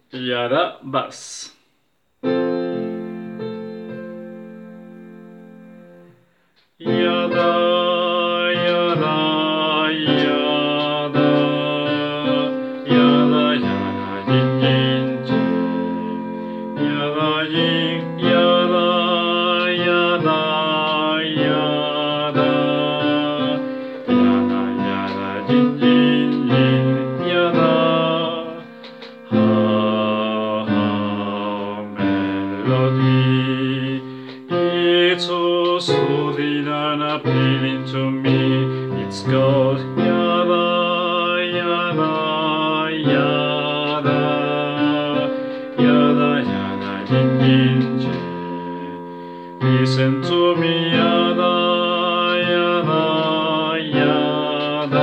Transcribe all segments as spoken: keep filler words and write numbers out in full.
Yada bass. Yada, yada, yada, yada, yada, yin, yin, jin. Yada, yin, yada, yada, yada, yada, yada, yin, yin, yin, yada. Ha, ha, melody. It's so soothing and appealing to me. It's called yada, yada, yada, yada, yada, yin, yin, jin. Listen to me, yada, yada, yada,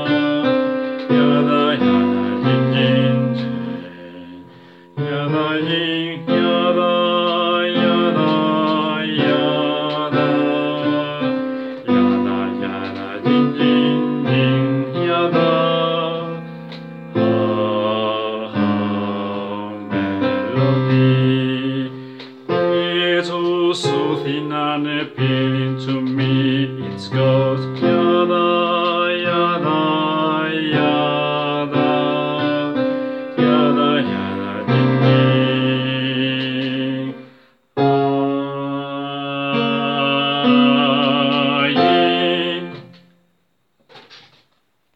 yada, yada, yin, yin, jin. Yada, yin, yada, yada, yada, yada, yada, yin, yin, yin, yada. Ha, ha, melody. It's so soothing and appealing to me. It's called